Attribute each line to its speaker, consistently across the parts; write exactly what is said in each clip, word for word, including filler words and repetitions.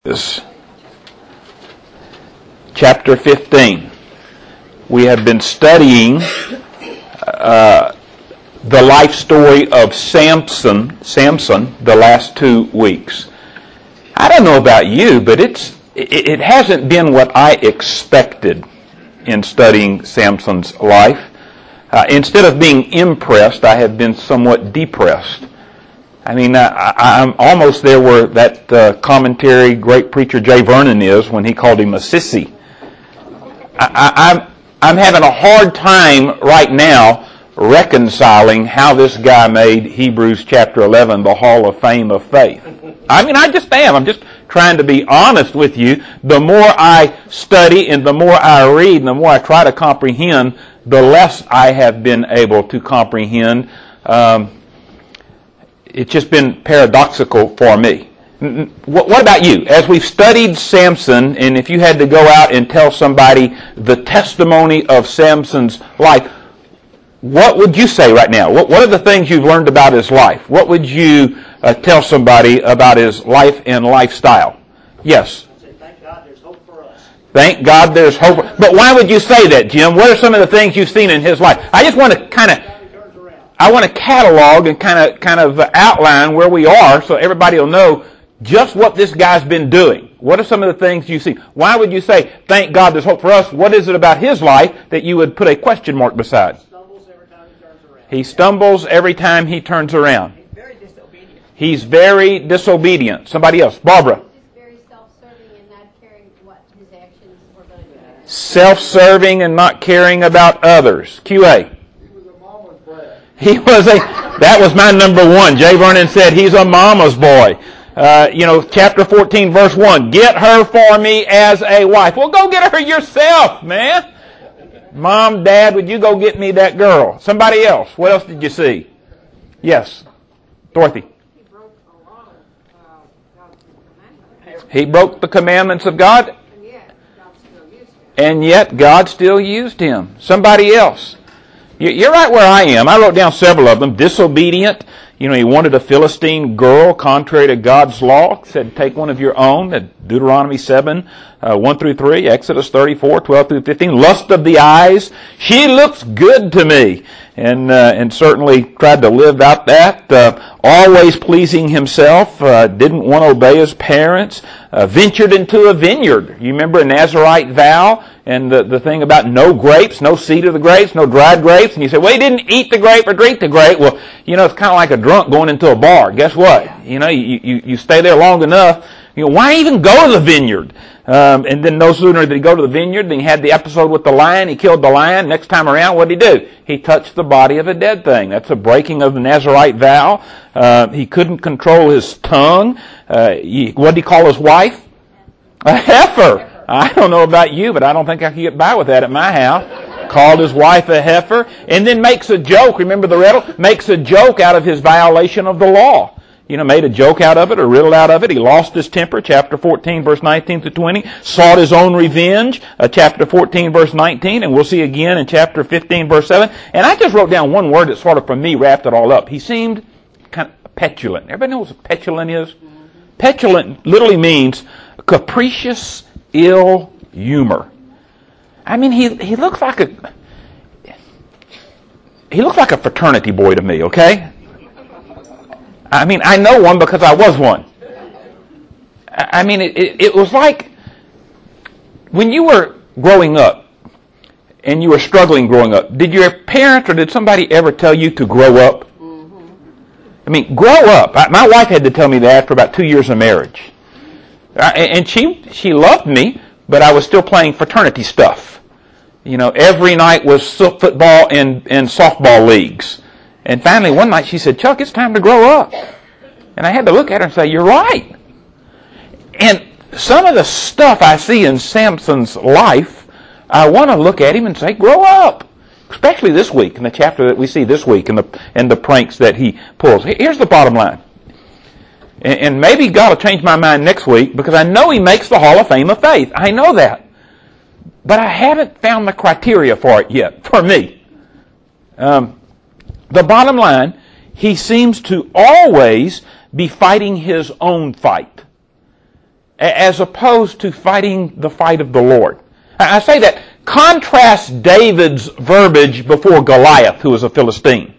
Speaker 1: Is chapter fifteen. We have been studying uh, the life story of Samson, Samson the last two weeks. I don't know about you, but it's it, it hasn't been what I expected in studying Samson's life. Uh, instead of being impressed, I have been somewhat depressed. I mean, I, I'm almost there where that uh, commentary great preacher Jay Vernon is when he called him a sissy. I, I, I'm, I'm having a hard time right now reconciling how this guy made Hebrews chapter eleven the Hall of Fame of Faith. I mean, I just am. I'm just trying to be honest with you. The more I study and the more I read and the more I try to comprehend, the less I have been able to comprehend. Um, It's just been paradoxical for me. What about you? As we've studied Samson, and if you had to go out and tell somebody the testimony of Samson's life, what would you say right now? What are the things you've learned about his life? What would you uh, tell somebody about his life and lifestyle? Yes?
Speaker 2: Thank God there's hope for us.
Speaker 1: Thank God there's hope. But why would you say that, Jim? What are some of the things you've seen in his life? I just want to kind of I want to catalog and kind of kind of outline where we are so everybody will know just what this guy's been doing. What are some of the things you see? Why would you say, thank God there's hope for us? What is it about his life that you would put a question mark beside?
Speaker 2: He stumbles every time he turns around.
Speaker 1: He stumbles every time he turns around.
Speaker 2: He's very disobedient.
Speaker 1: He's very disobedient. Somebody else. Barbara.
Speaker 3: He's very self-serving and not caring what his actions were going to do.
Speaker 1: Self-serving and not caring about others. Q A. He was a, that was my number one. Jay Vernon said he's a mama's boy. Uh, you know, chapter fourteen, verse one, get her for me as a wife. Well, go get her yourself, man. Mom, Dad, would you go get me that girl? Somebody else. What else did you see? Yes. Dorothy.
Speaker 3: He broke a lot of uh, God's commandments.
Speaker 1: He broke the commandments of God.
Speaker 3: And yet, God still used him.
Speaker 1: And yet, God still used him. Somebody else. You're right where I am. I wrote down several of them. Disobedient. You know, he wanted a Philistine girl contrary to God's law. Said, take one of your own. Deuteronomy seven, uh, one through three. Exodus thirty-four, twelve through fifteen. Lust of the eyes. She looks good to me. And uh, and certainly tried to live out that. Uh, always pleasing himself. Uh, didn't want to obey his parents. Uh, ventured into a vineyard. You remember a Nazirite vow? And the, the thing about no grapes, no seed of the grapes, no dried grapes. And you say, well, he didn't eat the grape or drink the grape. Well, you know, it's kind of like a drunk going into a bar. Guess what? You know, you, you, you stay there long enough. You know, why even go to the vineyard? Um, and then no sooner did he go to the vineyard than he had the episode with the lion. He killed the lion. Next time around, what did he do? He touched the body of a dead thing. That's a breaking of the Nazirite vow. Uh, he couldn't control his tongue. Uh, he, what did he call his wife? A heifer. I don't know about you, but I don't think I could get by with that at my house. Called his wife a heifer, and then makes a joke. Remember the riddle? Makes a joke out of his violation of the law. You know, made a joke out of it, a riddle out of it. He lost his temper, chapter fourteen, verse nineteen to twenty. Sought his own revenge, uh, chapter fourteen, verse nineteen. And we'll see again in chapter fifteen, verse seven. And I just wrote down one word that sort of, for me, wrapped it all up. He seemed kind of petulant. Everybody knows what petulant is? Petulant literally means capricious, ill humor. I mean, he he looks like a he looks like a fraternity boy to me. Okay, I mean, I know one because I was one. I mean, it, it, it was like when you were growing up and you were struggling growing up. Did your parents or did somebody ever tell you to grow up? Mm-hmm. I mean, grow up. I, my wife had to tell me that for about two years of marriage. Uh, and she she loved me, but I was still playing fraternity stuff. You know, every night was football and, and softball leagues. And finally, one night she said, Chuck, it's time to grow up. And I had to look at her and say, you're right. And some of the stuff I see in Samson's life, I want to look at him and say, grow up. Especially this week, in the chapter that we see this week, and the, and the pranks that he pulls. Here's the bottom line. And maybe God will change my mind next week because I know he makes the Hall of Fame of Faith. I know that. But I haven't found the criteria for it yet, for me. Um, the bottom line, he seems to always be fighting his own fight. as opposed to fighting the fight of the Lord. I say that, contrast David's verbiage before Goliath, who was a Philistine.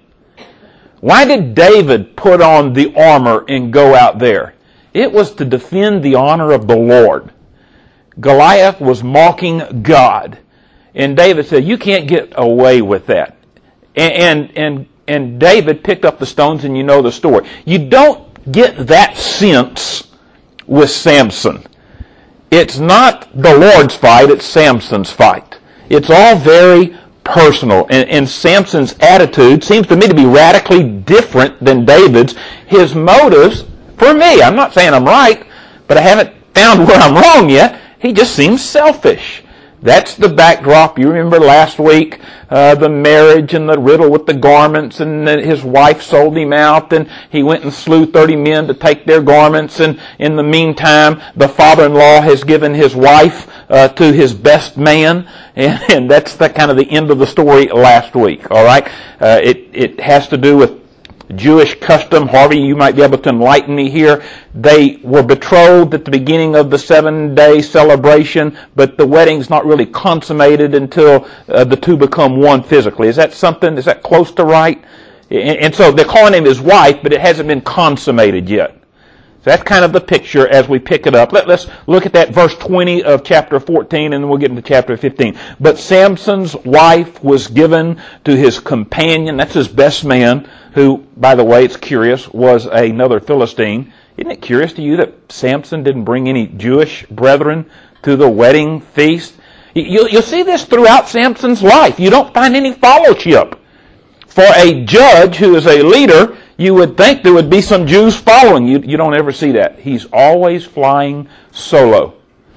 Speaker 1: Why did David put on the armor and go out there? It was to defend the honor of the Lord. Goliath was mocking God. And David said, you can't get away with that. And, and, and, and David picked up the stones, and you know the story. You don't get that sense with Samson. It's not the Lord's fight, it's Samson's fight. It's all very personal. And, and Samson's attitude seems to me to be radically different than David's. His motives, for me, I'm not saying I'm right, but I haven't found where I'm wrong yet. He just seems selfish. That's the backdrop. You remember last week, uh, the marriage and the riddle with the garments, and his wife sold him out, and he went and slew thirty men to take their garments, and in the meantime, the father-in-law has given his wife uh, to his best man, and, and that's the kind of the end of the story last week, all right? Uh, it, it has to do with Jewish custom. Harvey, you might be able to enlighten me here. They were betrothed at the beginning of the seven-day celebration, but the wedding's not really consummated until uh, the two become one physically. Is that something? Is that close to right? And, and so they're calling him his wife, but it hasn't been consummated yet. So that's kind of the picture as we pick it up. Let, let's look at that verse twenty of chapter fourteen, and then we'll get into chapter fifteen. But Samson's wife was given to his companion, that's his best man, who, by the way, it's curious, was another Philistine. Isn't it curious to you that Samson didn't bring any Jewish brethren to the wedding feast? You'll, you'll see this throughout Samson's life. You don't find any fellowship. For a judge who is a leader, you would think there would be some Jews following. You, you don't ever see that. He's always flying solo.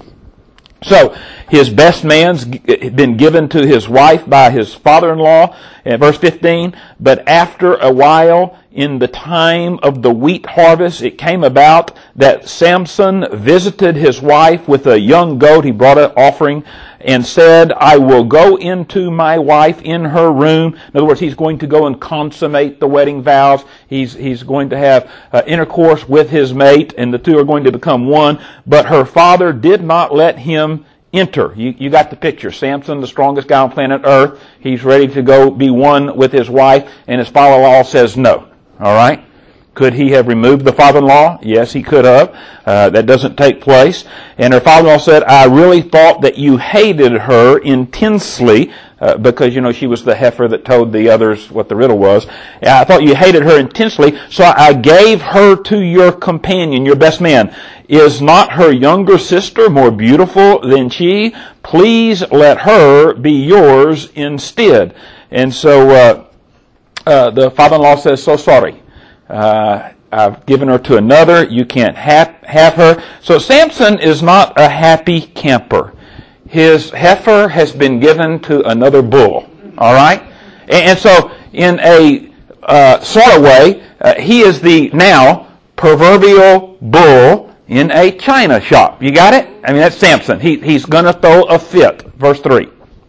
Speaker 1: So, his best man's been given to his wife by his father-in-law, in verse fifteen. But after a while, in the time of the wheat harvest, it came about that Samson visited his wife with a young goat. He brought an offering and said, I will go into my wife in her room. In other words, he's going to go and consummate the wedding vows. He's, he's going to have uh, intercourse with his mate, and the two are going to become one. But her father did not let him enter. You, you got the picture. Samson, the strongest guy on planet Earth, he's ready to go be one with his wife, and his father-in-law says no. All right? Could he have removed the father-in-law? Yes, he could have. Uh, that doesn't take place. And her father-in-law said, I really thought that you hated her intensely, uh, because, you know, she was the heifer that told the others what the riddle was. I thought you hated her intensely, so I gave her to your companion, your best man. Is not her younger sister more beautiful than she? Please let her be yours instead. And so uh, uh, the father-in-law says, so sorry. Uh, I've given her to another. You can't have, have her. So Samson is not a happy camper. His heifer has been given to another bull. All right? And, and so in a uh, sort of way, uh, he is the now proverbial bull in a china shop. You got it? I mean, that's Samson. He, he's going to throw a fit. Verse three.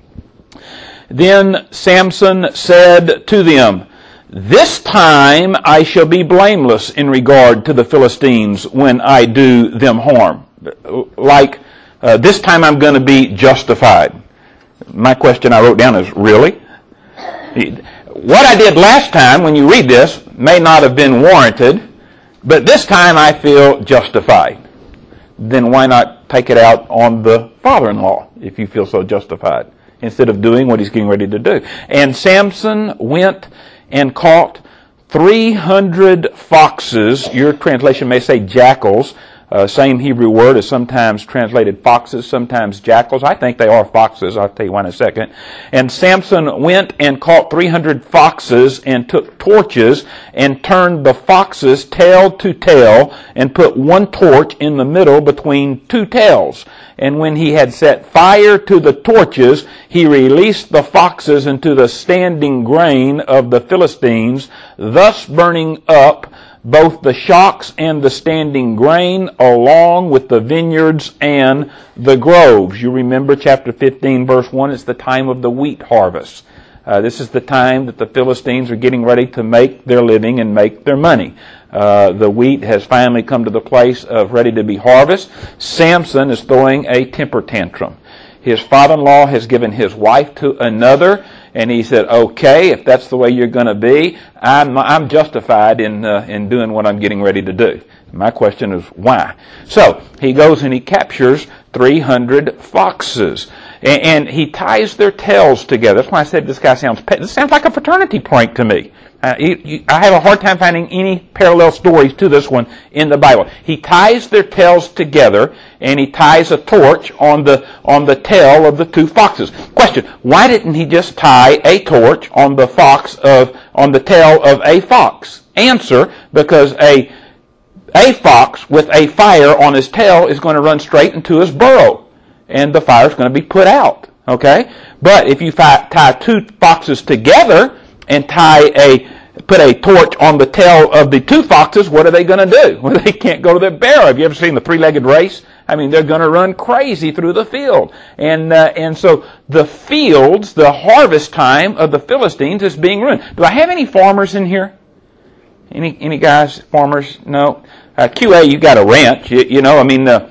Speaker 1: Then Samson said to them, this time I shall be blameless in regard to the Philistines when I do them harm. Like, uh, this time I'm going to be justified. My question I wrote down is, really? What I did last time, when you read this, may not have been warranted, but this time I feel justified. Then why not take it out on the father-in-law if you feel so justified, instead of doing what he's getting ready to do? And Samson went and caught three hundred foxes. Your translation may say jackals. Uh, same Hebrew word is sometimes translated foxes, sometimes jackals. I think they are foxes. I'll tell you why in a second. And Samson went and caught three hundred foxes and took torches and turned the foxes tail to tail and put one torch in the middle between two tails. And when he had set fire to the torches, he released the foxes into the standing grain of the Philistines, thus burning up both the shocks and the standing grain, along with the vineyards and the groves. You remember chapter fifteen, verse one, it's the time of the wheat harvest. Uh, this is the time that the Philistines are getting ready to make their living and make their money. Uh, Uh, the wheat has finally come to the place of ready to be harvested. Samson is throwing a temper tantrum. His father-in-law has given his wife to another, and he said, okay, if that's the way you're going to be, I'm, I'm justified in, uh, in doing what I'm getting ready to do. My question is, why? So, he goes and he captures three hundred foxes. And, and he ties their tails together. That's why I said this guy sounds, this sounds like a fraternity prank to me. Uh, you, you, I have a hard time finding any parallel stories to this one in the Bible. He ties their tails together, and he ties a torch on the on the tail of the two foxes. Question: why didn't he just tie a torch on the fox of on the tail of a fox? Answer: because a a fox with a fire on his tail is going to run straight into his burrow, and the fire is going to be put out. Okay, but if you fi- tie two foxes together and tie a put a torch on the tail of the two foxes, what are they going to do? Well, they can't go to their barrow. Have you ever seen the three-legged race? I mean, they're going to run crazy through the field. And uh, and so the fields, the harvest time of the Philistines is being ruined. Do I have any farmers in here? Any any guys, farmers? No? Uh, Q A, you got a ranch, you, you know, I mean, uh,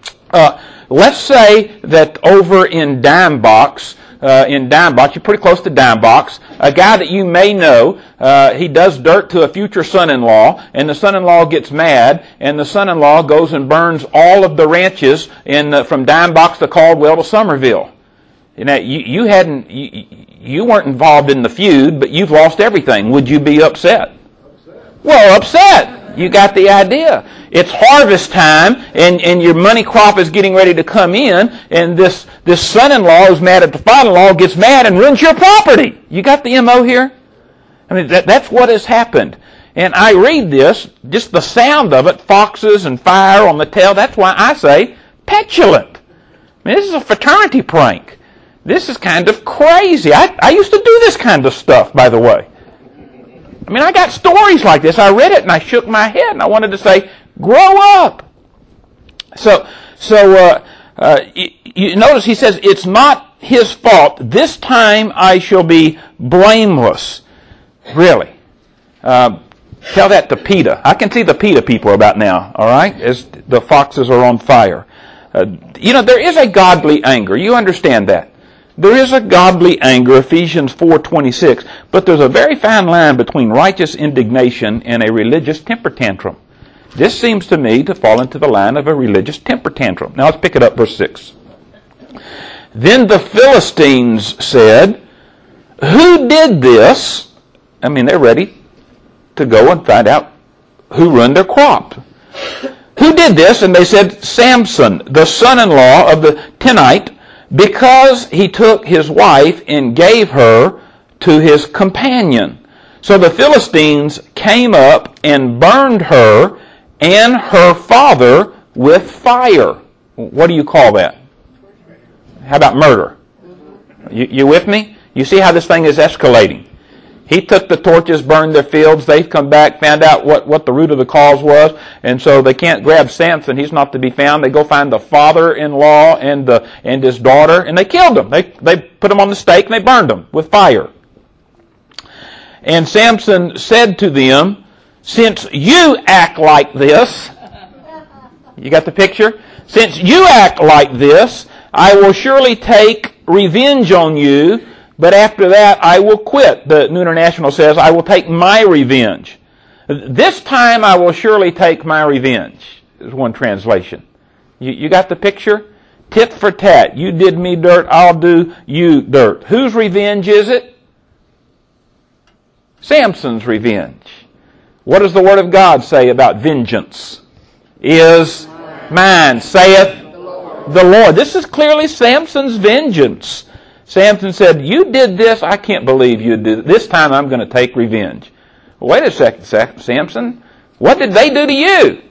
Speaker 1: uh, let's say that over in Dime Box, Uh, in Dime Box, you're pretty close to Dime Box, a guy that you may know, uh, he does dirt to a future son-in-law, and the son-in-law gets mad, and the son-in-law goes and burns all of the ranches in uh, from Dime Box to Caldwell to Somerville. You know, you, you hadn't, you, you weren't involved in the feud, but you've lost everything. Would you be upset? Upset. Well, upset. You got the idea. It's harvest time, and, and your money crop is getting ready to come in, and this, this son-in-law who's mad at the father-in-law gets mad and ruins your property. You got the M O here? I mean, that, that's what has happened. And I read this, just the sound of it, foxes and fire on the tail, that's why I say petulant. I mean, this is a fraternity prank. This is kind of crazy. I, I used to do this kind of stuff, by the way. I mean, I got stories like this. I read it and I shook my head and I wanted to say, grow up. So, so uh, uh, you, you notice he says, it's not his fault. This time I shall be blameless. Really. Uh, tell that to PETA. I can see the PETA people about now, all right, as the foxes are on fire. Uh, you know, there is a godly anger. You understand that. There is a godly anger, Ephesians four twenty-six, but there's a very fine line between righteous indignation and a religious temper tantrum. This seems to me to fall into the line of a religious temper tantrum. Now let's pick it up, verse six. Then the Philistines said, who did this? I mean, they're ready to go and find out who ruined their crop. Who did this? And they said, Samson, the son-in-law of the Tenite, because he took his wife and gave her to his companion. So the Philistines came up and burned her and her father with fire. What do you call that? How about murder? You, you with me? You see how this thing is escalating. He took the torches, burned their fields. They've come back, found out what, what the root of the cause was. And so they can't grab Samson. He's not to be found. They go find the father-in-law and the, and his daughter, and they killed him. They, they put him on the stake and they burned him with fire. And Samson said to them, since you act like this, you got the picture? Since you act like this, I will surely take revenge on you. But after that, I will quit. The New International says, I will take my revenge. This time I will surely take my revenge, is one translation. You, you got the picture? Tit for tat. You did me dirt, I'll do you dirt. Whose revenge is it? Samson's revenge. What does the Word of God say about vengeance? Is mine, saith the Lord. This is clearly Samson's vengeance. Samson said, you did this, I can't believe you did it. This time I'm going to take revenge. Wait a second, Samson. What did they do to you?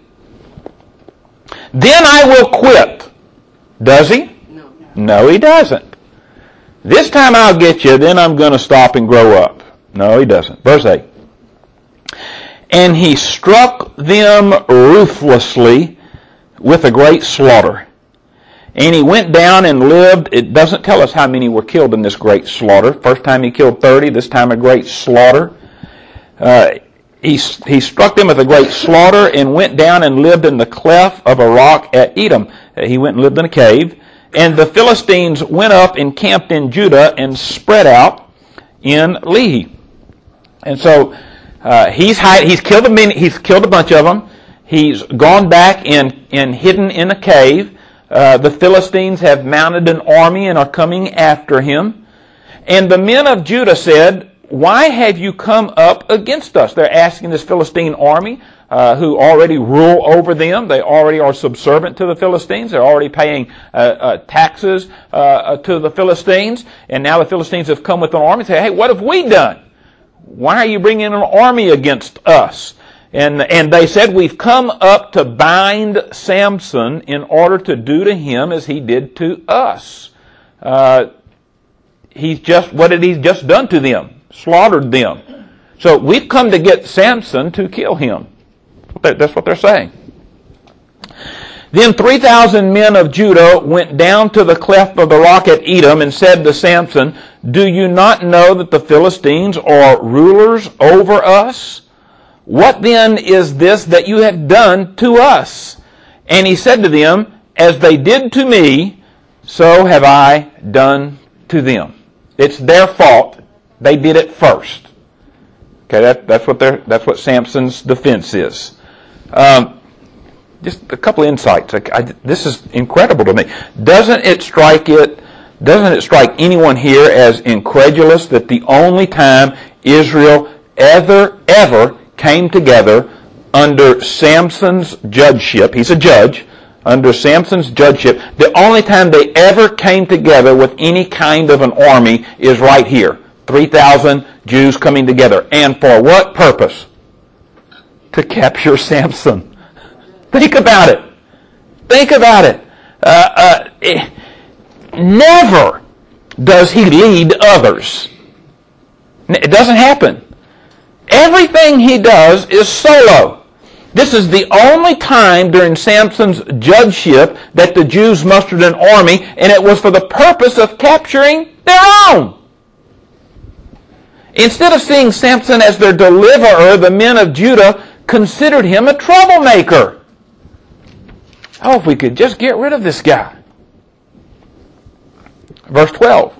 Speaker 1: Then I will quit. Does he? No. No, he doesn't. This time I'll get you, then I'm going to stop and grow up. No, he doesn't. Verse eight. And he struck them ruthlessly with a great slaughter. And he went down and lived. It doesn't tell us how many were killed in this great slaughter. First time he killed thirty, this time a great slaughter. Uh, he, he struck them with a great slaughter and went down and lived in the cleft of a rock at Edom. He went and lived in a cave. And the Philistines went up and camped in Judah and spread out in Lehi. And so uh, he's hide, he's killed a many, he's killed a bunch of them. He's gone back and, and hidden in a cave. Uh, the Philistines have mounted an army and are coming after him. And the men of Judah said, "Why have you come up against us?" They're asking this Philistine army, uh, who already rule over them. They already are subservient to the Philistines. They're already paying uh, uh, taxes uh, to the Philistines. And now the Philistines have come with an army and say, "Hey, what have we done? Why are you bringing an army against us?" And, and they said, "We've come up to bind Samson in order to do to him as he did to us." Uh, he's just, what had he just done to them? Slaughtered them. So we've come to get Samson to kill him. That's what they're saying. Then three thousand men of Judah went down to the cleft of the rock at Edom and said to Samson, "Do you not know that the Philistines are rulers over us? What then is this that you have done to us?" And he said to them, "As they did to me, so have I done to them." It's their fault. They did it first. Okay, that, that's what they're, that's what Samson's defense is. Um, just a couple of insights. I, I, this is incredible to me. Doesn't it strike it? Doesn't it strike anyone here as incredulous that the only time Israel ever ever came together under Samson's judgeship, he's a judge, under Samson's judgeship, the only time they ever came together with any kind of an army is right here. three thousand Jews coming together. And for what purpose? To capture Samson. Think about it. Think about it. Uh, uh, it. Never does he lead others. It doesn't happen. Everything he does is solo. This is the only time during Samson's judgeship that the Jews mustered an army, and it was for the purpose of capturing their own. Instead of seeing Samson as their deliverer, the men of Judah considered him a troublemaker. Oh, if we could just get rid of this guy. Verse twelve.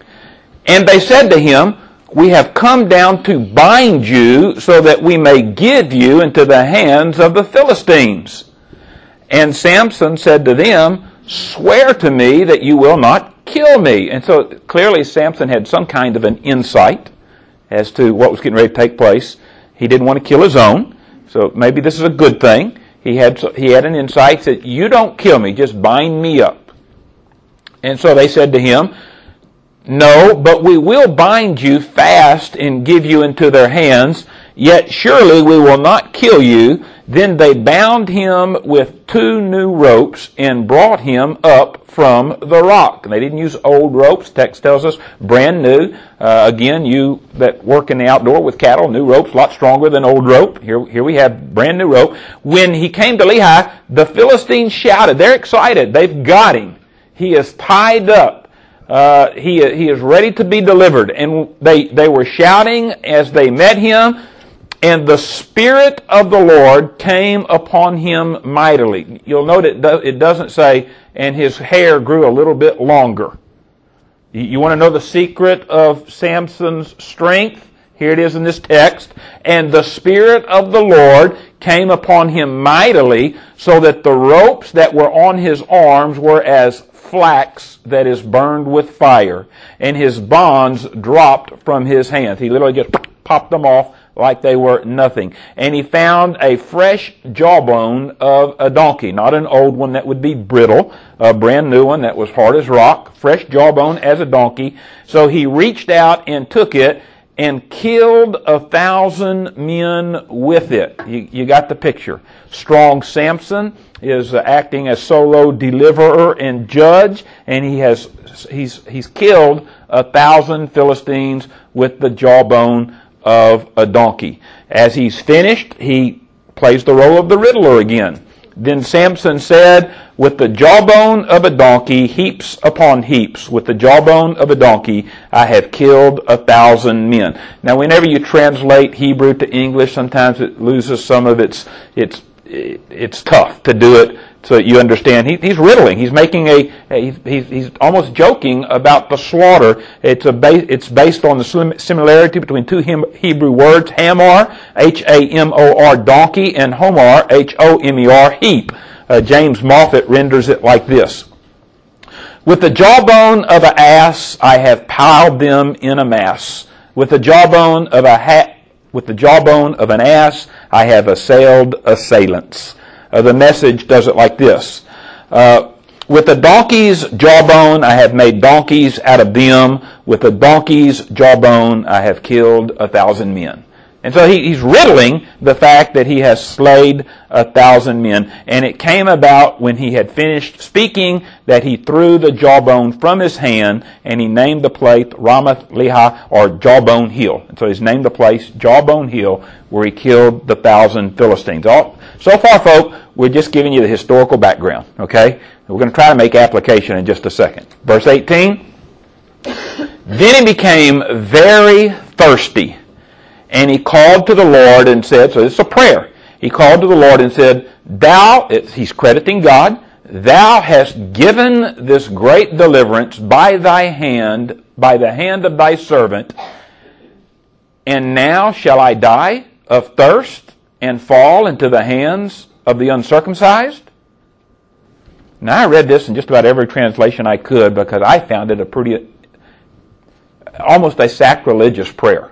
Speaker 1: And they said to him, "We have come down to bind you so that we may give you into the hands of the Philistines." And Samson said to them, "Swear to me that you will not kill me." And so clearly Samson had some kind of an insight as to what was getting ready to take place. He didn't want to kill his own, so maybe this is a good thing. He had he had an insight that you don't kill me, just bind me up. And so they said to him, "No, but we will bind you fast and give you into their hands, yet surely we will not kill you." Then they bound him with two new ropes and brought him up from the rock. And they didn't use old ropes. Text tells us brand new. Uh, again, you that work in the outdoor with cattle, new ropes, a lot stronger than old rope. Here, here we have brand new rope. When he came to Lehi, the Philistines shouted. They're excited. They've got him. He is tied up. Uh, he, he is ready to be delivered. And they, they were shouting as they met him. And the Spirit of the Lord came upon him mightily. You'll note it, do, it doesn't say, and his hair grew a little bit longer. You, you want to know the secret of Samson's strength? Here it is in this text. And the Spirit of the Lord came upon him mightily, so that the ropes that were on his arms were as flax that is burned with fire. And his bonds dropped from his hands. He literally just popped them off like they were nothing. And he found a fresh jawbone of a donkey, not an old one that would be brittle, a brand new one that was hard as rock, fresh jawbone as a donkey. So he reached out and took it and killed a thousand men with it. You, you got the picture. Strong Samson is uh, acting as solo deliverer and judge, and he has he's he's killed a thousand Philistines with the jawbone of a donkey. As he's finished, he plays the role of the riddler again. Then Samson said, With the jawbone of a donkey, heaps upon heaps, with the jawbone of a donkey, I have killed a thousand men. Now, whenever you translate Hebrew to English, sometimes it loses some of its, its, it's tough to do it so that you understand. He, he's riddling. He's making a, a he's, he's almost joking about the slaughter. It's a ba- it's based on the similarity between two Hebrew words, Hamor, H A M O R, donkey, and Homer, H O M E R, heap. Uh, James Moffat renders it like this. With the jawbone of an ass, I have piled them in a mass. With the jawbone of a ha- with the jawbone of an ass, I have assailed assailants. Uh, the Message does it like this. Uh, with the donkey's jawbone, I have made donkeys out of them. With the donkey's jawbone, I have killed a thousand men. And so he, he's riddling the fact that he has slayed a thousand men. And it came about when he had finished speaking that he threw the jawbone from his hand, and he named the place Ramath Lehi, or Jawbone Hill. And so he's named the place Jawbone Hill, where he killed the thousand Philistines. All, so far, folk, we're just giving you the historical background, okay? We're going to try to make application in just a second. Verse eighteen. Then he became very thirsty. And he called to the Lord and said, so this is a prayer. He called to the Lord and said, Thou, he's crediting God, Thou hast given this great deliverance by thy hand, by the hand of thy servant, and now shall I die of thirst and fall into the hands of the uncircumcised? Now I read this in just about every translation I could because I found it a pretty, almost a sacrilegious prayer.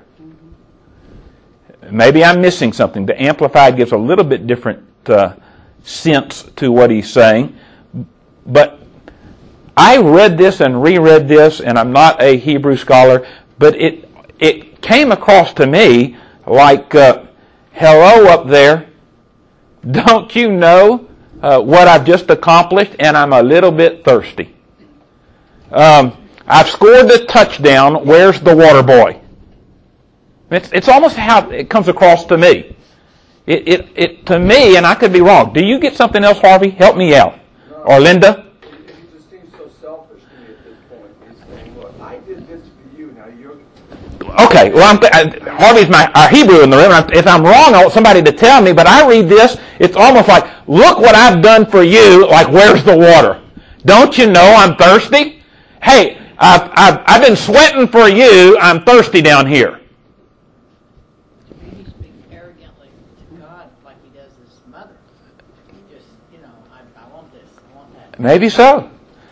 Speaker 1: Maybe I'm missing something. The Amplified gives a little bit different uh, sense to what he's saying. But I read this and reread this, and I'm not a Hebrew scholar, but it it came across to me like, uh, hello up there, don't you know uh, what I've just accomplished, and I'm a little bit thirsty. Um, I've scored the touchdown, where's the water boy? It's, it's almost how it comes across to me. It, it, it, to me, and I could be wrong. Do you get something else, Harvey? Help me out.
Speaker 4: No,
Speaker 1: or Linda?
Speaker 4: It, it just seems so selfish to me at this point. He's saying, look, I did this for you, now you're...
Speaker 1: Okay, well, I'm th- I, Harvey's my our Hebrew in the room. I'm, if I'm wrong, I want somebody to tell me, but I read this, it's almost like, look what I've done for you, like, where's the water? Don't you know I'm thirsty? Hey, I've, I've, I've been sweating for you, I'm thirsty down here. Maybe so.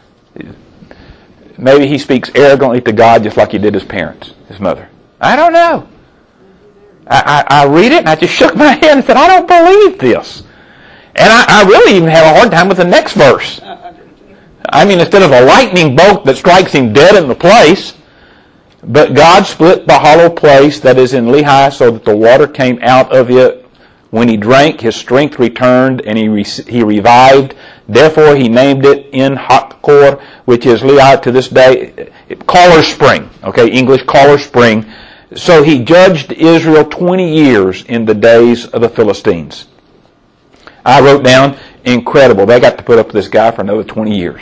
Speaker 1: Maybe he speaks arrogantly to God just like he did his parents, his mother. I don't know. I, I, I read it and I just shook my head and said, I don't believe this. And I, I really even have a hard time with the next verse. I mean, instead of a lightning bolt that strikes him dead in the place, but God split the hollow place that is in Lehi so that the water came out of it. When he drank, his strength returned and he re- he revived. Therefore, he named it En Hakkor, which is Lehi to this day, Caller's Spring. Okay, English Caller's Spring. So he judged Israel twenty years in the days of the Philistines. I wrote down, incredible. They got to put up with this guy for another twenty years.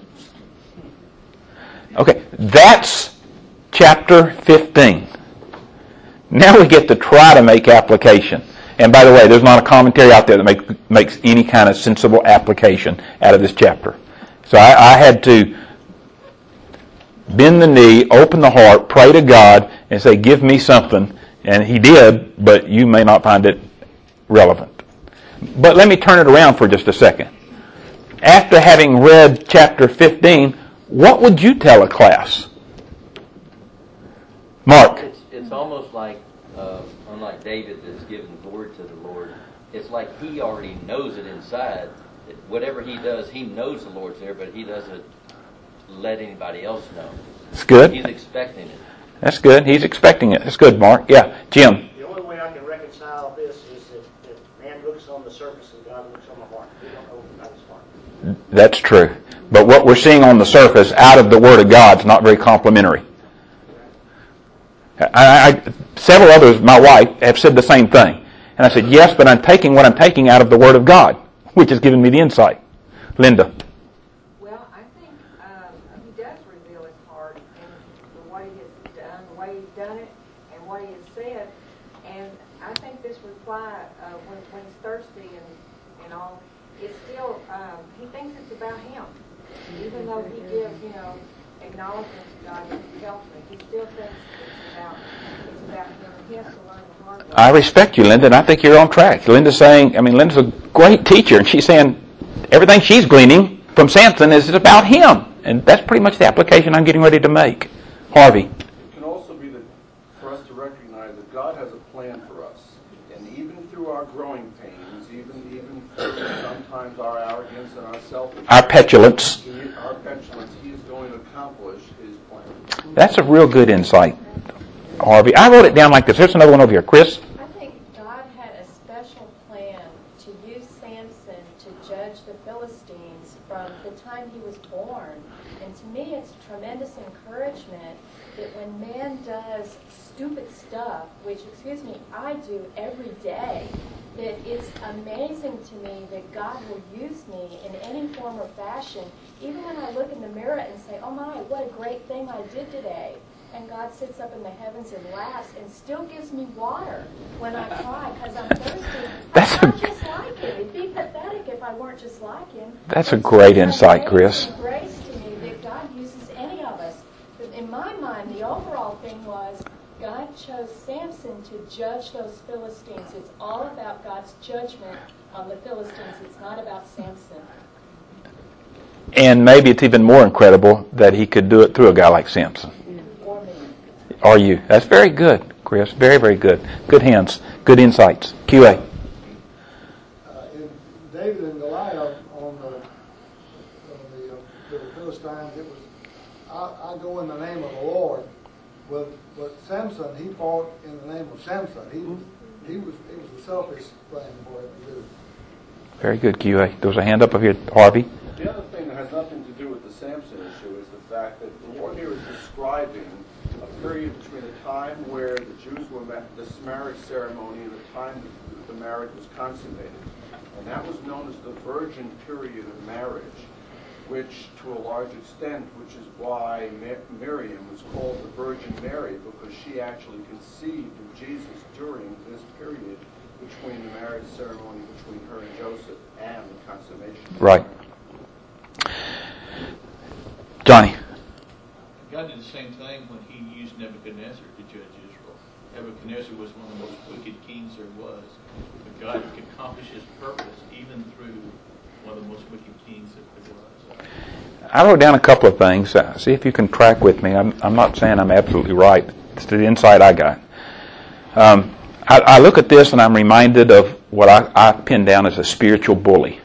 Speaker 1: Okay, that's chapter fifteen. Now we get to try to make application. And by the way, there's not a commentary out there that make, makes any kind of sensible application out of this chapter. So I, I had to bend the knee, open the heart, pray to God, and say, give me something. And he did, but you may not find it relevant. But let me turn it around for just a second. After having read chapter fifteen, what would you tell a class? Mark.
Speaker 5: It's, it's almost like, uh, unlike David that's given glory to the Lord, it's like he already knows it inside. Whatever he does, he knows the Lord's there, but he doesn't let anybody else know.
Speaker 1: That's good.
Speaker 5: He's expecting it.
Speaker 1: That's good. He's expecting it. That's good, Mark. Yeah, Jim.
Speaker 2: The only way I can reconcile this is that, that man looks on the surface and God looks on the heart. We don't know God's heart.
Speaker 1: That's true. But what we're seeing on the surface out of the Word of God is not very complimentary. I, I, several others, my wife, have said the same thing. And I said, yes, but I'm taking what I'm taking out of the Word of God, which has given me the insight. Linda.
Speaker 6: Well, I think um, he does reveal his heart and the way he's done, the way he's done it, and what he has said. And I think this reply, uh, when, when he's thirsty and, and all, is still, um, he thinks it's about him. Even though he gives, you know, acknowledgement to God, he helps me, he still thinks it's about, it's about him. He has to learn the hard way.
Speaker 1: I respect you, Linda, and I think you're on track. Linda's saying, I mean, Linda's a great teacher, and she's saying everything she's gleaning from Samson is about him. And that's pretty much the application I'm getting ready to make. Harvey.
Speaker 4: It can also be that for us to recognize that God has a plan for us. And even through our growing pains, even even through sometimes our arrogance and our selfishness,
Speaker 1: Our petulance.
Speaker 4: he, our petulance, He is going to accomplish His plan.
Speaker 1: That's a real good insight, Harvey. I wrote it down like this. Here's another one over here. Chris?
Speaker 7: I think God had a special plan to use Samson to judge the Philistines from the time he was born. And to me, it's tremendous encouragement that when man does stupid stuff, which, excuse me, I do every day, that it's amazing to me that God will use me in any form or fashion, even when I look in the mirror and say, oh my, what a great thing I did today. And God sits up in the heavens and laughs and still gives me water when I cry because I'm thirsty.
Speaker 1: That's
Speaker 7: I'm not
Speaker 1: a-
Speaker 7: just like him. It'd be pathetic if I weren't just like him.
Speaker 1: That's a great insight, Chris.
Speaker 7: It's grace to me that God uses any of us. But in my mind, the overall thing was God chose Samson to judge those Philistines. It's all about God's judgment on the Philistines. It's not about Samson.
Speaker 1: And maybe it's even more incredible that he could do it through a guy like Samson.
Speaker 7: Or me.
Speaker 1: Are you? That's very good, Chris. Very, very good. Good hands. Good insights. Q A.
Speaker 8: Uh, in David and Goliath on the, on the, uh, the Philistines, it was, I, I go in the name of the Lord. With, with Samson, he fought in the name of Samson. He was, he was, it was a selfish thing for him to do.
Speaker 1: Very good, Q A. There was a hand up over here, Harvey.
Speaker 4: The other thing that has nothing to do with the Samson issue is the fact that the Lord here is describing a period between the time where the Jews were met, the marriage ceremony, and the time that the marriage was consummated. And that was known as the virgin period of marriage, which to a large extent, which is why Miriam was called the Virgin Mary, because she actually conceived of Jesus during this period between the marriage ceremony between her and Joseph and the consummation.
Speaker 1: Right. Johnny.
Speaker 9: God did the same thing when he used Nebuchadnezzar to judge Israel. Nebuchadnezzar was one of the most wicked kings there was. But God could accomplish his purpose even through one of the most wicked kings that there was.
Speaker 1: I wrote down a couple of things. Uh, see if you can track with me. I'm, I'm not saying I'm absolutely right. It's the insight I got. Um, I, I look at this and I'm reminded of what I, I pinned down as a spiritual bully.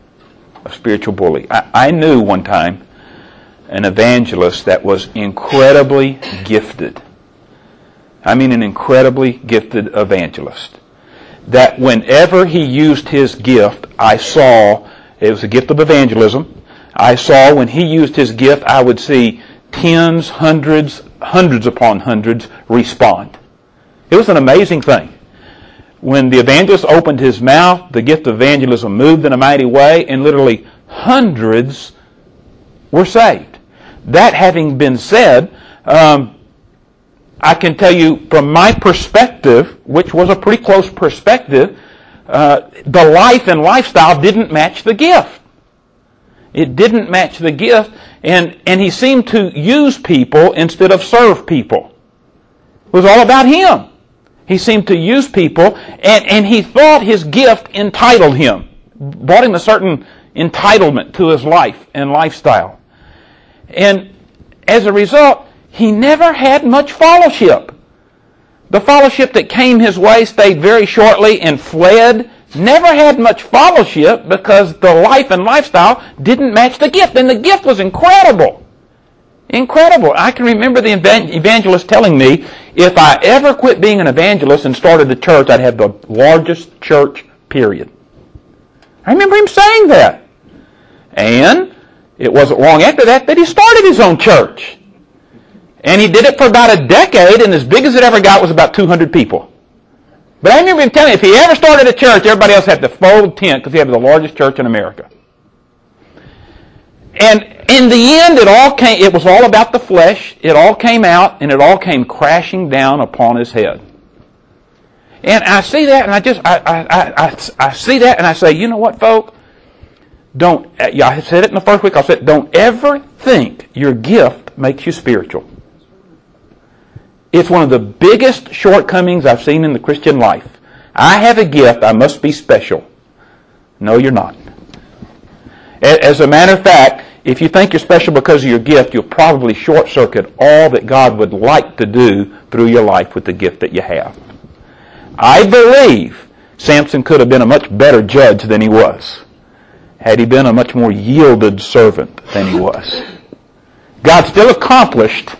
Speaker 1: A spiritual bully. I, I knew one time an evangelist that was incredibly gifted. I mean an incredibly gifted evangelist. That whenever he used his gift, I saw, it was a gift of evangelism, I saw when he used his gift, I would see tens, hundreds, hundreds upon hundreds respond. It was an amazing thing. When the evangelist opened his mouth, the gift of evangelism moved in a mighty way, and literally hundreds were saved. That having been said, um, I can tell you from my perspective, which was a pretty close perspective, uh, the life and lifestyle didn't match the gift. It didn't match the gift, and, and he seemed to use people instead of serve people. It was all about him. He seemed to use people, and, and he thought his gift entitled him, brought him a certain entitlement to his life and lifestyle. And as a result, he never had much fellowship. The fellowship that came his way stayed very shortly and fled. Never had much fellowship because the life and lifestyle didn't match the gift. And the gift was incredible. Incredible. I can remember the evangelist telling me, if I ever quit being an evangelist and started a church, I'd have the largest church, period. I remember him saying that. And it wasn't long after that that he started his own church. And he did it for about a decade, and as big as it ever got was about two hundred people. But I remember him telling me, if he ever started a church, everybody else had to fold tent because he had the largest church in America. And in the end, it all came, it was all about the flesh. It all came out, and it all came crashing down upon his head. And I see that, and I just, I, I, I, I see that, and I say, you know what, folk? Don't, yeah, I said it in the first week, I said, don't ever think your gift makes you spiritual. It's one of the biggest shortcomings I've seen in the Christian life. I have a gift, I must be special. No, you're not. As a matter of fact, if you think you're special because of your gift, you'll probably short-circuit all that God would like to do through your life with the gift that you have. I believe Samson could have been a much better judge than he was, had he been a much more yielded servant than he was. God still accomplished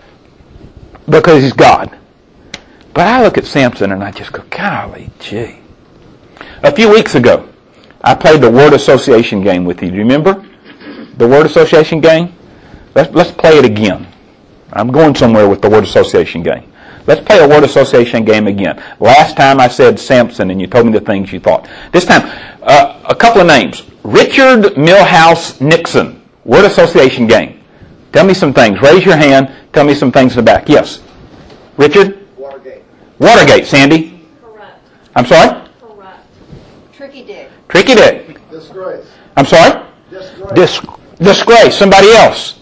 Speaker 1: because he's God. But I look at Samson and I just go, golly gee. A few weeks ago, I played the word association game with you. Do you remember the word association game? Let's, let's play it again. I'm going somewhere with the word association game. Let's play a word association game again. Last time I said Samson and you told me the things you thought. This time, uh, a couple of names. Richard Milhouse Nixon. Word association game. Tell me some things. Raise your hand. Tell me some things in the back. Yes. Richard?
Speaker 2: Watergate.
Speaker 1: Watergate. Sandy?
Speaker 3: Corrupt.
Speaker 1: I'm sorry?
Speaker 3: Corrupt. Tricky Dick.
Speaker 1: Tricky Dick.
Speaker 8: Disgrace.
Speaker 1: I'm sorry?
Speaker 8: Disgrace.
Speaker 1: Dis- disgrace. Somebody else.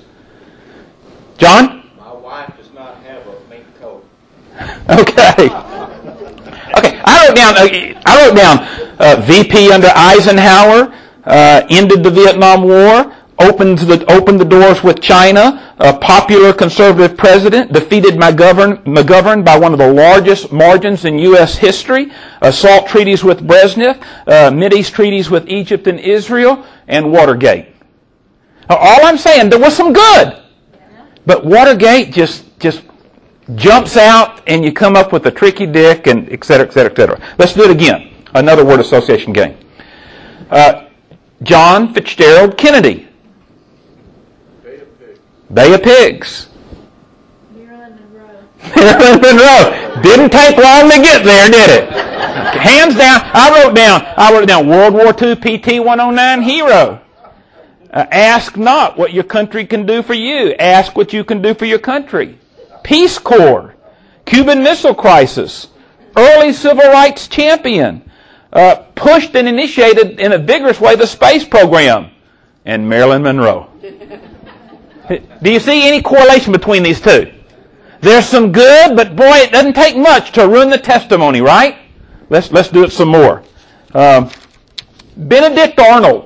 Speaker 1: John?
Speaker 2: My wife does not have a mink coat.
Speaker 1: Okay. Okay. I wrote down. Uh, I wrote down uh, V P under Eisenhower, uh, ended the Vietnam War, opened the opened the doors with China, a popular conservative president, defeated McGovern, McGovern by one of the largest margins in U S history, uh, SALT treaties with Brezhnev, uh, Mideast treaties with Egypt and Israel, and Watergate. Now, all I'm saying, there was some good, but Watergate just just jumps out, and you come up with a Tricky Dick, and et cetera, et cetera, et cetera. Let's do it again. Another word association game. Uh, John Fitzgerald Kennedy.
Speaker 4: Bay of Pigs.
Speaker 1: Bay of Pigs.
Speaker 7: Marilyn Monroe.
Speaker 1: Marilyn Monroe. Didn't take long to get there, did it? Hands down. I wrote down. I wrote down World War Two P T one oh nine hero. Uh, ask not what your country can do for you. Ask what you can do for your country. Peace Corps. Cuban Missile Crisis. Early Civil Rights Champion. Uh, pushed and initiated in a vigorous way the space program. And Marilyn Monroe. Do you see any correlation between these two? There's some good, but boy, it doesn't take much to ruin the testimony, right? Let's let's do it some more. Um, Benedict Arnold.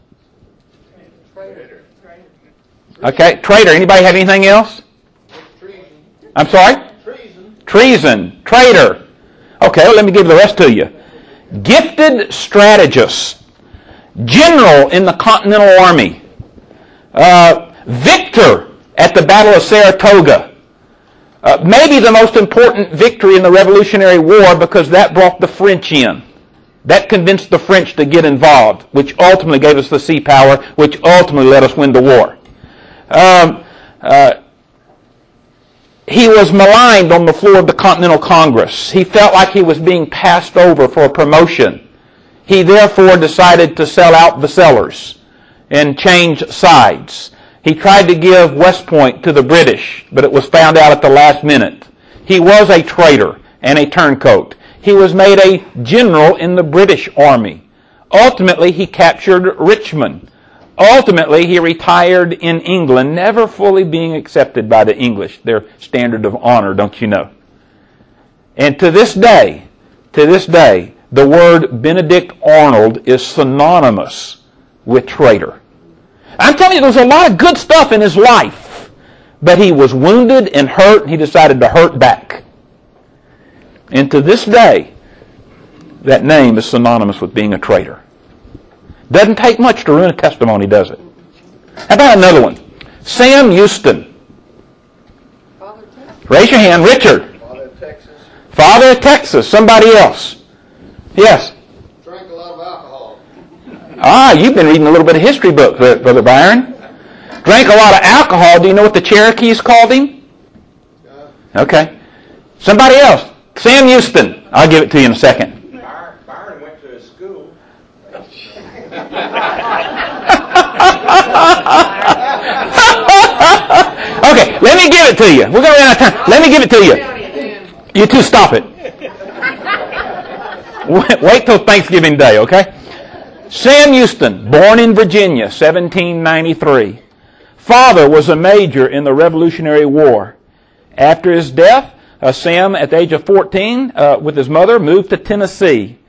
Speaker 1: Okay, traitor. Anybody have anything else? I'm sorry?
Speaker 2: Treason.
Speaker 1: Treason. Traitor. Okay, well, let me give the rest to you. Gifted strategist. General in the Continental Army. Uh, victor at the Battle of Saratoga. Uh, maybe the most important victory in the Revolutionary War because that brought the French in. That convinced the French to get involved, which ultimately gave us the sea power, which ultimately let us win the war. Um, uh, he was maligned on the floor of the Continental Congress. He felt like he was being passed over for a promotion. He therefore decided to sell out the sellers and change sides. He tried to give West Point to the British, but it was found out at the last minute. He was a traitor and a turncoat. He was made a general in the British Army. Ultimately, he captured Richmond. Ultimately, he retired in England, never fully being accepted by the English, their standard of honor, don't you know? And to this day, to this day, the word Benedict Arnold is synonymous with traitor. I'm telling you, there was a lot of good stuff in his life, but he was wounded and hurt, and he decided to hurt back. And to this day, that name is synonymous with being a traitor. Doesn't take much to ruin a testimony, does it? How about another one? Sam Houston. Raise your hand. Richard.
Speaker 2: Father of Texas.
Speaker 1: Father of Texas. Somebody else. Yes.
Speaker 2: Drank a lot of alcohol.
Speaker 1: Ah, you've been reading a little bit of history book, Brother Byron. Drank a lot of alcohol. Do you know what the Cherokees called him? Okay. Somebody else. Sam Houston. I'll give it to you in a second.
Speaker 2: Byron went to his school.
Speaker 1: Okay, let me give it to you. We're going to run out of time. Let me give it to you. You two stop it. Wait till Thanksgiving Day, okay? Sam Houston, born in Virginia, seventeen ninety-three. Father was a major in the Revolutionary War. After his death, uh, Sam, at the age of fourteen, uh, with his mother, moved to Tennessee.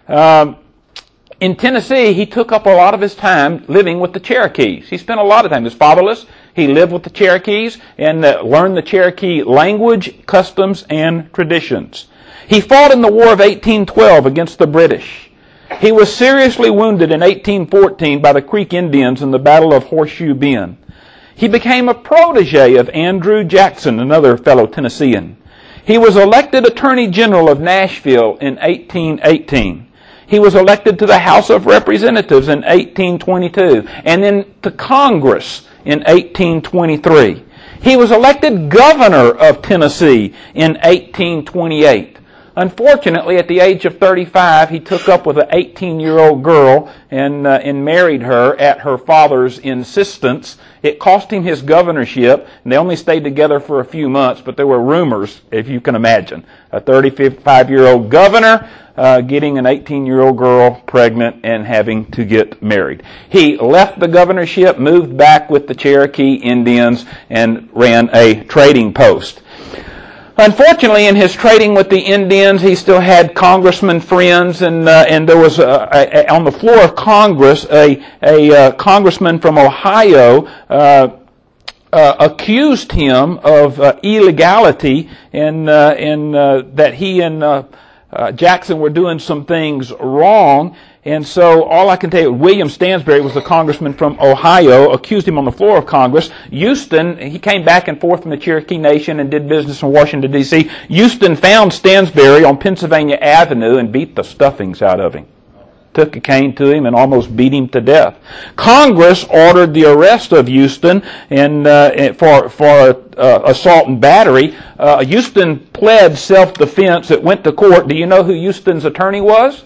Speaker 1: Um, in Tennessee, he took up a lot of his time living with the Cherokees. He spent a lot of time. He was fatherless. He lived with the Cherokees and uh, learned the Cherokee language, customs, and traditions. He fought in the War of eighteen twelve against the British. He was seriously wounded in eighteen fourteen by the Creek Indians in the Battle of Horseshoe Bend. He became a protege of Andrew Jackson, another fellow Tennessean. He was elected Attorney General of Nashville in eighteen eighteen. He was elected to the House of Representatives in eighteen twenty-two, and then to Congress in eighteen twenty-three. He was elected governor of Tennessee in eighteen twenty-eight. Unfortunately, at the age of thirty-five, he took up with an eighteen-year-old girl and, uh, and married her at her father's insistence. It cost him his governorship, and they only stayed together for a few months, but there were rumors, if you can imagine. A thirty-five-year-old governor uh, getting an eighteen-year-old girl pregnant and having to get married. He left the governorship, moved back with the Cherokee Indians, and ran a trading post. Unfortunately, in his trading with the Indians, he still had congressman friends, and uh, and there was a, a, a, on the floor of Congress a a uh, congressman from Ohio uh, uh, accused him of uh, illegality in uh, in uh, that he and uh, uh, Jackson were doing some things wrong. And so all I can tell you, William Stansbury was the congressman from Ohio, accused him on the floor of Congress. Houston, he came back and forth from the Cherokee Nation and did business in Washington, D C Houston found Stansbury on Pennsylvania Avenue and beat the stuffings out of him. Took a cane to him and almost beat him to death. Congress ordered the arrest of Houston and uh, for for uh, assault and battery. Uh, Houston pled self-defense. It went to court. Do you know who Houston's attorney was?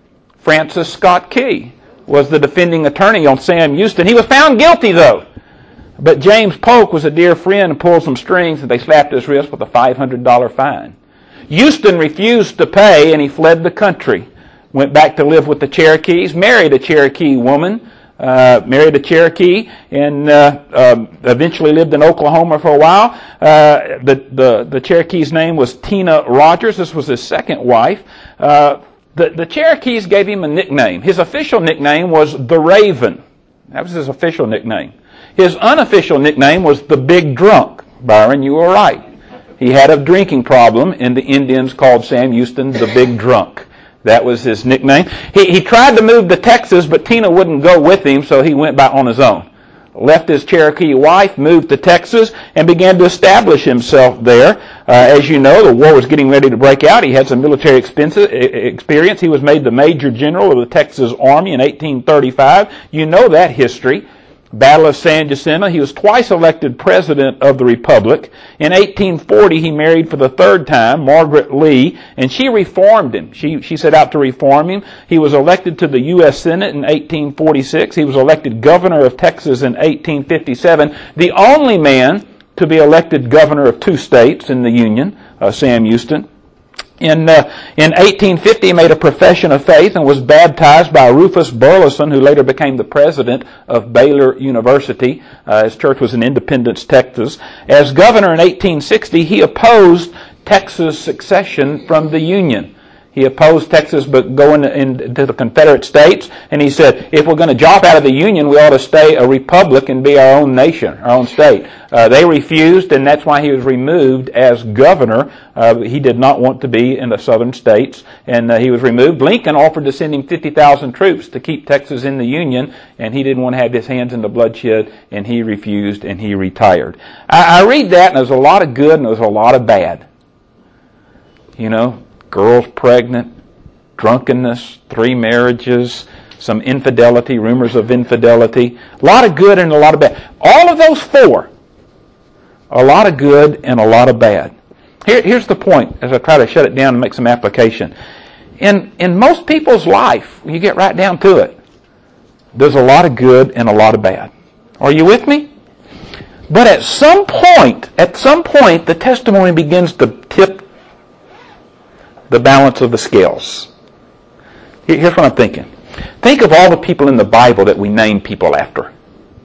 Speaker 1: Francis Scott Key was the defending attorney on Sam Houston. He was found guilty, though. But James Polk was a dear friend and pulled some strings, and they slapped his wrist with a five hundred dollars fine. Houston refused to pay, and he fled the country. Went back to live with the Cherokees, married a Cherokee woman, uh, married a Cherokee, and uh, uh, eventually lived in Oklahoma for a while. Uh, the, the, the Cherokee's name was Tina Rogers. This was his second wife. Uh, The, the Cherokees gave him a nickname. His official nickname was the Raven. That was his official nickname. His unofficial nickname was the Big Drunk. Byron, you were right. He had a drinking problem, and the Indians called Sam Houston the Big Drunk. That was his nickname. He, he tried to move to Texas, but Tina wouldn't go with him, so he went back on his own. Left his Cherokee wife, moved to Texas, and began to establish himself there. Uh, as you know, the war was getting ready to break out. He had some military experience. He was made the Major General of the Texas Army in eighteen thirty-five. You know that history. Battle of San Jacinto. He was twice elected President of the Republic. In eighteen forty, he married for the third time Margaret Lee, and she reformed him. She, she set out to reform him. He was elected to the U S Senate in eighteen forty-six. He was elected governor of Texas in eighteen fifty-seven. The only man to be elected governor of two states in the Union, uh, Sam Houston. In, uh, in eighteen fifty, he made a profession of faith and was baptized by Rufus Burleson, who later became the president of Baylor University. Uh, his church was in Independence, Texas. As governor in eighteen sixty, he opposed Texas secession from the Union. He opposed Texas but going into the Confederate States, and he said, if we're going to drop out of the Union, we ought to stay a republic and be our own nation, our own state. Uh, they refused, and that's why he was removed as governor. Uh, he did not want to be in the southern states, and uh, he was removed. Lincoln offered to send him fifty thousand troops to keep Texas in the Union, and he didn't want to have his hands in the bloodshed, and he refused, and he retired. I, I read that, and there's a lot of good, and there's a lot of bad. You know, girls pregnant, drunkenness, three marriages, some infidelity, rumors of infidelity. A lot of good and a lot of bad. All of those four, a lot of good and a lot of bad. Here, here's the point as I try to shut it down and make some application. In, in most people's life, when you get right down to it, there's a lot of good and a lot of bad. Are you with me? But at some point, at some point, the testimony begins to tip the balance of the scales. Here's what I'm thinking. Think of all the people in the Bible that we name people after.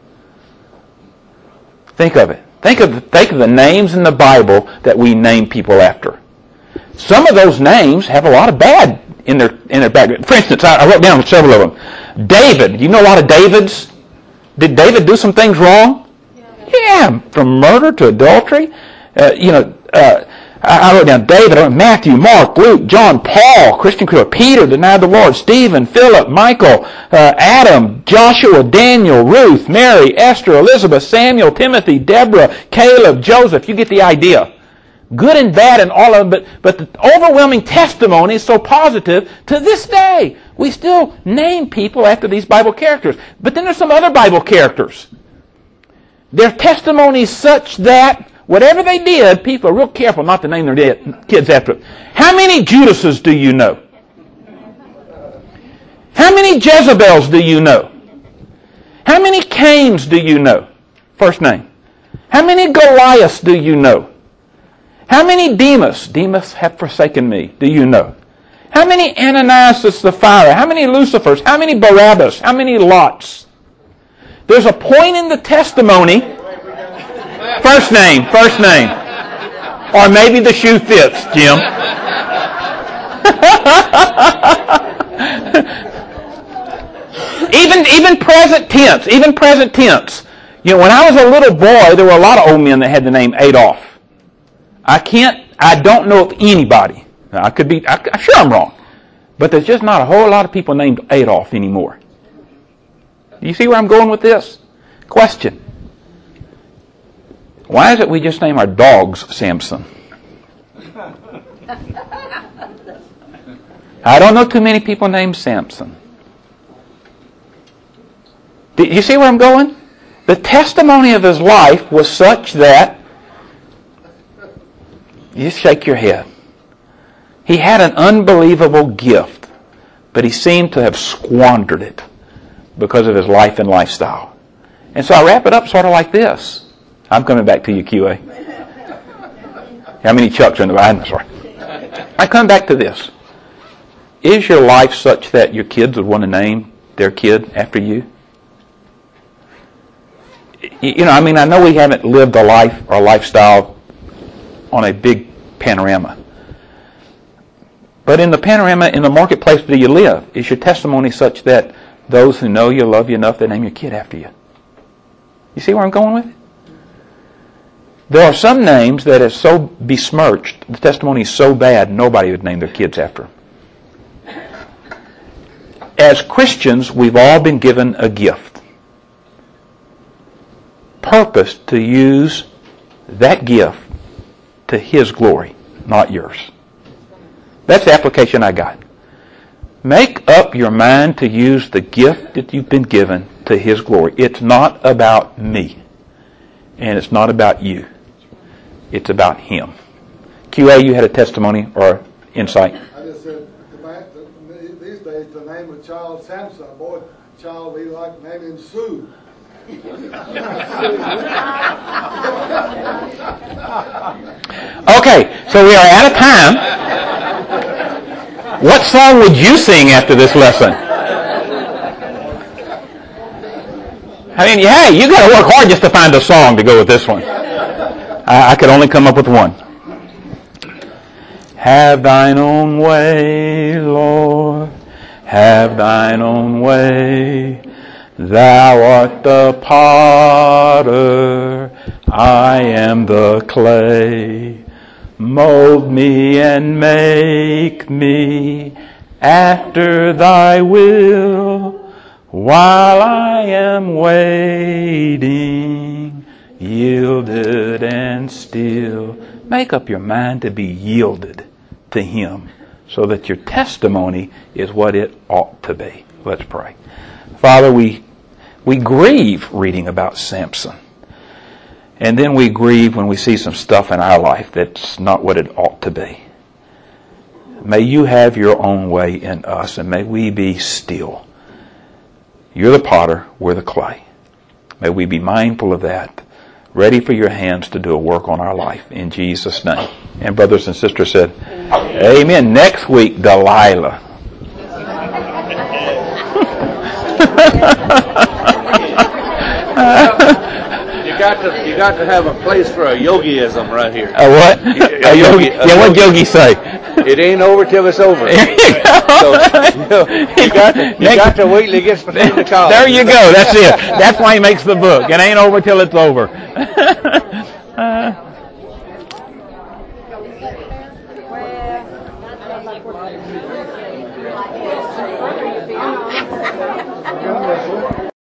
Speaker 1: Think of it. Think of, think of the names in the Bible that we name people after. Some of those names have a lot of bad in their in their background. For instance, I, I wrote down several of them. David. You know a lot of Davids? Did David do some things wrong? Yeah. yeah from murder to adultery. Uh, you know, uh, I, I wrote down David, Matthew, Mark, Luke, John, Paul, Christian Crew, Peter denied the Lord, Stephen, Philip, Michael, uh, Adam, Joshua, Daniel, Ruth, Mary, Esther, Elizabeth, Samuel, Timothy, Deborah, Caleb, Joseph. You get the idea. Good and bad and all of them, but, but the overwhelming testimony is so positive. To this day, we still name people after these Bible characters. But then there's some other Bible characters. Their testimony is such that whatever they did, people are real careful not to name their dead kids after them. How many Judases do you know? How many Jezebels do you know? How many Cains do you know? First name. How many Goliaths do you know? How many Demas, Demas have forsaken me, do you know? How many Ananias and Sapphira? How many Lucifers? How many Barabbas? How many Lots? There's a point in the testimony. First name, first name. Or maybe the shoe fits, Jim. even, even present tense, even present tense. You know, when I was a little boy, there were a lot of old men that had the name Adolf. I can't, I don't know of anybody. Now, I could be, I, I'm sure I'm wrong. But there's just not a whole lot of people named Adolf anymore. Do you see where I'm going with this? Question. Why is it we just name our dogs Samson? I don't know too many people named Samson. Do you see where I'm going? The testimony of his life was such that you shake your head. He had an unbelievable gift, but he seemed to have squandered it because of his life and lifestyle. And so I wrap it up sort of like this. I'm coming back to you, Q A. How many Chucks are in the Bible? Sorry. I come back to this. Is your life such that your kids would want to name their kid after you? You know, I mean, I know we haven't lived a life or a lifestyle on a big panorama. But in the panorama, in the marketplace that you live, is your testimony such that those who know you love you enough, they name your kid after you? You see where I'm going with it? There are some names that are so besmirched, the testimony is so bad, nobody would name their kids after them. As Christians, we've all been given a gift. Purpose to use that gift to His glory, not yours. That's the application I got. Make up your mind to use the gift that you've been given to His glory. It's not about me. And it's not about you. It's about Him. Q A, you had a testimony or insight?
Speaker 8: I just said, these days, to name a child Samson, a boy, child, we like to name him Sue.
Speaker 1: Okay, so we are out of time. What song would you sing after this lesson? I mean, hey, you got to work hard just to find a song to go with this one. I, I could only come up with one. Have thine own way, Lord, have thine own way. Thou art the potter, I am the clay. Mold me and make me after thy will, while I am waiting, yielded and still. Make up your mind to be yielded to Him so that your testimony is what it ought to be. Let's pray. Father, we we grieve reading about Samson. And then we grieve when we see some stuff in our life that's not what it ought to be. May you have your own way in us, and may we be still. You're the potter, we're the clay. May we be mindful of that. Ready for your hands to do a work on our life. In Jesus' name. And brothers and sisters said, amen. Next week, Delilah.
Speaker 10: You got to you got to have a place for a yogiism right here.
Speaker 1: A what? A, a yogi. A yeah, what yogi say?
Speaker 10: It ain't over till it's over.
Speaker 1: There you go.
Speaker 10: So, you, know, you got to, you got to wait till it gets between the columns.
Speaker 1: There you go. That's it. That's why he makes the book. It ain't over till it's over. uh,